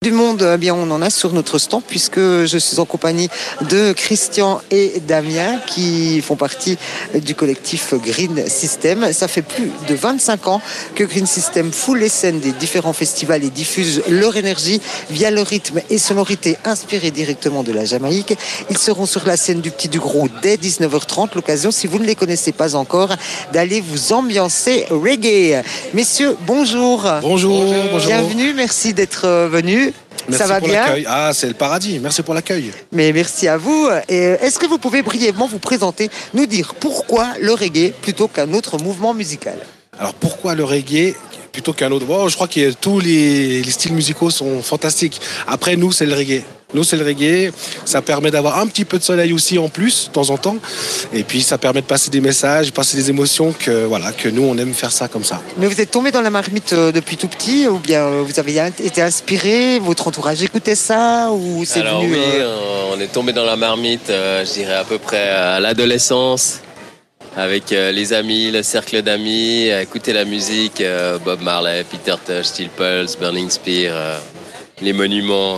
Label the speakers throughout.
Speaker 1: Du monde, eh bien, on en a sur notre stand puisque je suis en compagnie de Christian et Damien qui font partie du collectif Green System. Ça fait plus de 25 ans que Green System foule les scènes des différents festivals et diffuse leur énergie via le rythme et sonorité inspirés directement de la Jamaïque. Ils seront sur la scène du Petit du Gros dès 19h30. L'occasion, si vous ne les connaissez pas encore, d'aller vous ambiancer reggae. Messieurs, bonjour.
Speaker 2: Bonjour.
Speaker 1: Bienvenue, merci d'être venus.
Speaker 2: Merci
Speaker 1: Ça va
Speaker 2: pour
Speaker 1: bien?
Speaker 2: l'accueil. Ah, c'est le paradis. Merci pour l'accueil.
Speaker 1: Mais merci à vous. Et est-ce que vous pouvez brièvement vous présenter, nous dire pourquoi le reggae plutôt qu'un autre mouvement musical?
Speaker 2: Alors pourquoi le reggae plutôt qu'un autre? Bon, je crois que tous les styles musicaux sont fantastiques. Après, nous, c'est le reggae. Nous, c'est le reggae. Ça permet d'avoir un petit peu de soleil aussi en plus, de temps en temps. Et puis, ça permet de passer des messages, passer des émotions que nous, on aime faire ça comme ça.
Speaker 1: Mais vous êtes tombé dans la marmite depuis tout petit ou bien vous avez été inspiré, votre entourage écoutait ça ou c'est
Speaker 3: Alors
Speaker 1: venu,
Speaker 3: oui, on est tombé dans la marmite, je dirais à peu près à l'adolescence, avec les amis, le cercle d'amis, à écouter la musique, Bob Marley, Peter Tosh, Steel Pulse, Burning Spear, les monuments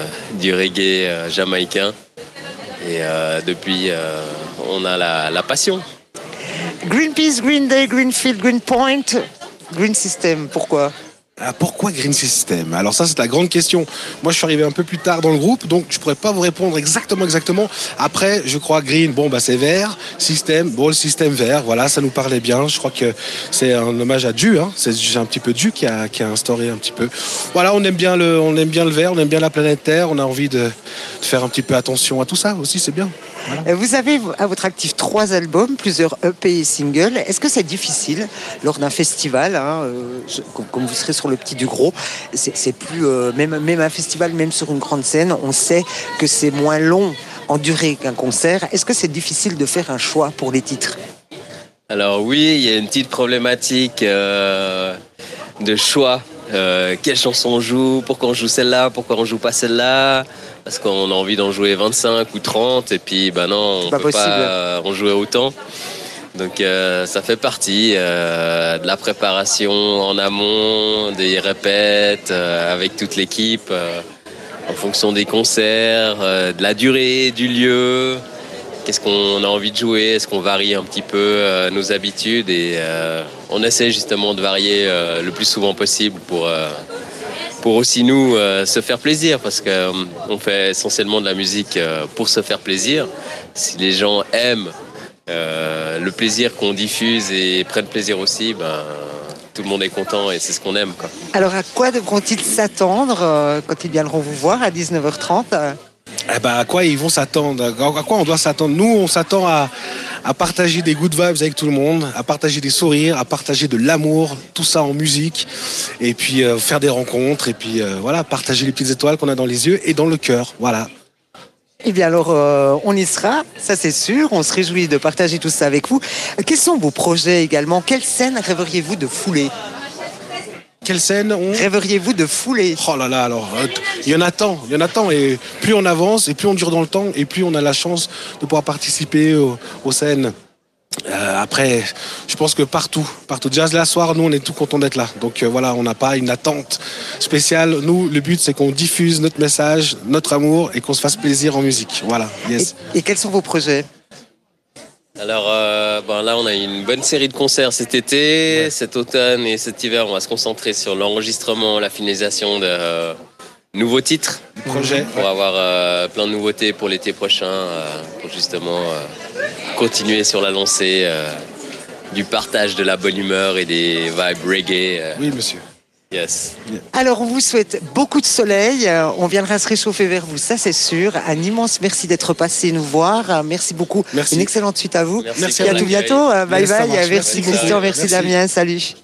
Speaker 3: du reggae jamaïcain. Et depuis, on a la passion.
Speaker 1: Greenpeace, Green Day, Greenfield, Greenpoint, Green System, pourquoi?
Speaker 2: Pourquoi Green System? Alors ça, c'est la grande question. Moi, je suis arrivé un peu plus tard dans le groupe, donc je pourrais pas vous répondre exactement. Après, je crois Green, c'est vert. System, le système vert. Voilà, ça nous parlait bien. Je crois que c'est un hommage à Dieu. Hein. C'est un petit peu Dieu qui a instauré un petit peu. Voilà, on aime bien le vert, on aime bien la planète Terre. On a envie de faire un petit peu attention à tout ça aussi. C'est bien.
Speaker 1: Voilà. Vous avez à votre actif 3 albums, plusieurs EP et singles. Est-ce que c'est difficile lors d'un festival, comme vous serez sur le Petit du Gros, c'est plus même un festival, même sur une grande scène, on sait que c'est moins long en durée qu'un concert. Est-ce que c'est difficile de faire un choix pour les titres?
Speaker 3: Alors oui, il y a une petite problématique de choix. Quelle chanson on joue, pourquoi on joue celle-là, pourquoi on joue pas celle-là, parce qu'on a envie d'en jouer 25 ou 30 et puis non, on peut pas en jouer autant. Donc ça fait partie de la préparation en amont, des répètes avec toute l'équipe, en fonction des concerts, de la durée, du lieu. Qu'est-ce qu'on a envie de jouer? Est-ce qu'on varie un petit peu nos habitudes? Et on essaie justement de varier le plus souvent possible pour aussi nous se faire plaisir, parce qu'on fait essentiellement de la musique pour se faire plaisir. Si les gens aiment le plaisir qu'on diffuse et prennent plaisir aussi, tout le monde est content et c'est ce qu'on aime, quoi.
Speaker 1: Alors à quoi devront-ils s'attendre quand ils viendront vous voir à 19h30?
Speaker 2: À quoi ils vont s'attendre? À quoi on doit s'attendre? Nous, on s'attend à partager des good vibes avec tout le monde, à partager des sourires, à partager de l'amour, tout ça en musique, et puis faire des rencontres, et puis partager les petites étoiles qu'on a dans les yeux et dans le cœur. Voilà.
Speaker 1: Eh bien alors, on y sera, ça c'est sûr. On se réjouit de partager tout ça avec vous. Quels sont vos projets également? Quelle scène rêveriez-vous de fouler?
Speaker 2: Quelle scène
Speaker 1: rêveriez-vous de fouler?
Speaker 2: Oh là là, alors, il y en a tant, et plus on avance, et plus on dure dans le temps, et plus on a la chance de pouvoir participer aux scènes. Après, je pense que partout, Jazz la soir, nous on est tout contents d'être là. Donc on n'a pas une attente spéciale. Nous, le but c'est qu'on diffuse notre message, notre amour, et qu'on se fasse plaisir en musique. Voilà, yes.
Speaker 1: Et quels sont vos projets?
Speaker 3: Alors là, on a une bonne série de concerts cet été, cet automne et cet hiver. On va se concentrer sur l'enregistrement, la finalisation de nouveaux titres.
Speaker 2: Projet.
Speaker 3: Pour avoir plein de nouveautés pour l'été prochain, pour justement continuer sur la lancée du partage de la bonne humeur et des vibes reggae.
Speaker 2: Oui, monsieur.
Speaker 3: Yes.
Speaker 1: Alors, on vous souhaite beaucoup de soleil. On viendra se réchauffer vers vous, ça c'est sûr. Un immense merci d'être passé nous voir. Merci beaucoup.
Speaker 2: Merci.
Speaker 1: Une excellente suite à vous.
Speaker 3: Merci
Speaker 1: et à tout bientôt. Bye bye. Merci Christian, merci
Speaker 2: Merci.
Speaker 1: Damien. Salut.